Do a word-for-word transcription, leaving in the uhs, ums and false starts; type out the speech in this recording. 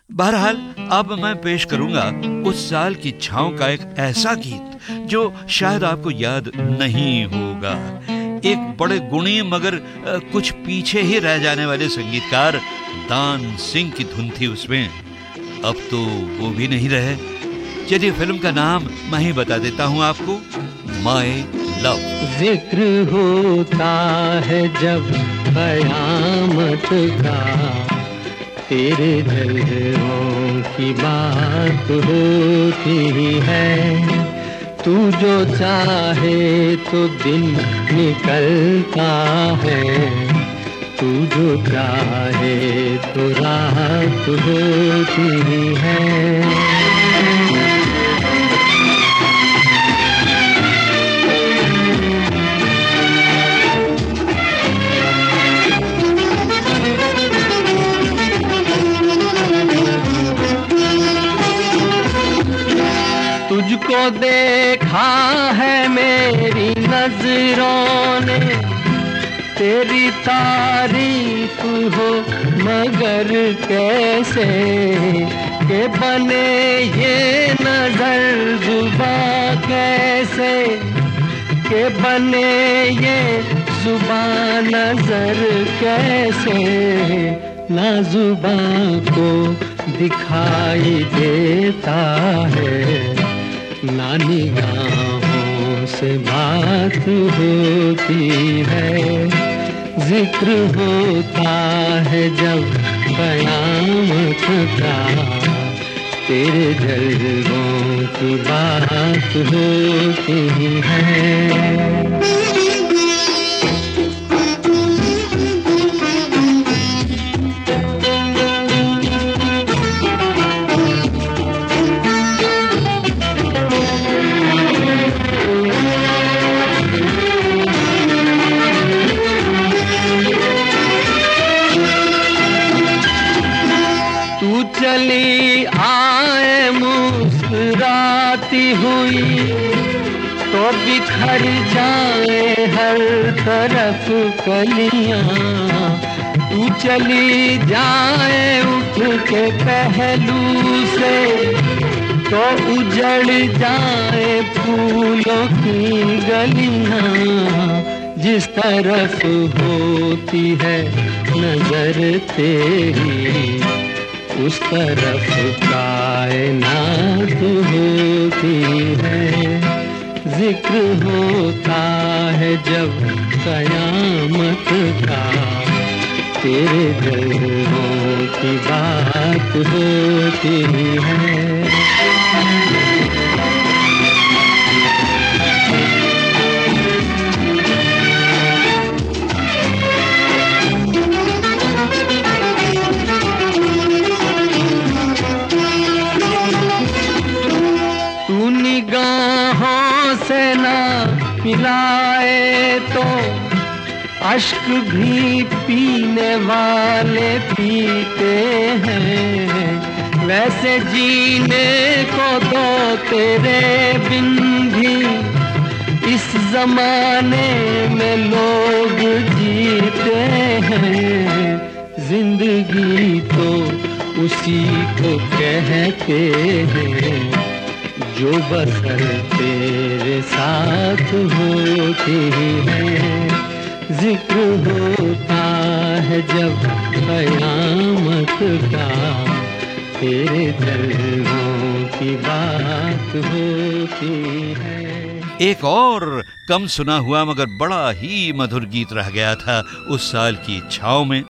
बहरहाल अब मैं पेश करूंगा उस साल की छाँव का एक ऐसा गीत जो शायद आपको याद नहीं होगा। एक बड़े गुणी मगर कुछ पीछे ही रह जाने वाले संगीतकार दान सिंह की धुन थी उसमें। अब तो वो भी नहीं रहे। चलिए फिल्म का नाम मैं ही बता देता हूँ आपको, माय लव। जिक्र होता है जब कयामत का, तेरे दिलों की बात होती है। तू जो चाहे तो दिन निकलता है, तू जो चाहे तो रात होती है। तुझको देखा है मेरी नजरों ने, तेरी तारीफ हो मगर कैसे, के बने ये नजर जुबां कैसे, के बने ये जुबां नजर कैसे। ना जुबां को दिखाई देता है, ना निगाहों से बात होती है। जिक्र होता है जब कयामत का, तेरे जल्दों की बात होती है। चली आए मुस्कुराती हुई, तो बिखर जाए हर तरफ कलियां। तू चली जाए उठ के पहलू से, तो उजड़ जाए फूलों की गलियां। जिस तरफ होती है नजर तेरी, उस तरफ कायनात होती है। जिक्र होता है जब कयामत का, तेरे दिलों की बात होती है। निगाहों से ना पिलाए तो अश्क भी पीने वाले पीते हैं। वैसे जीने को दो तेरे बिन भी, इस जमाने में लोग जीते हैं। जिंदगी तो उसी को कहते हैं जो बसर तेरे साथ होती है। जिक्र होता है जब कयामत का, तेरे दिलों की बात होती है। एक और कम सुना हुआ मगर बड़ा ही मधुर गीत रह गया था उस साल की छाँव में।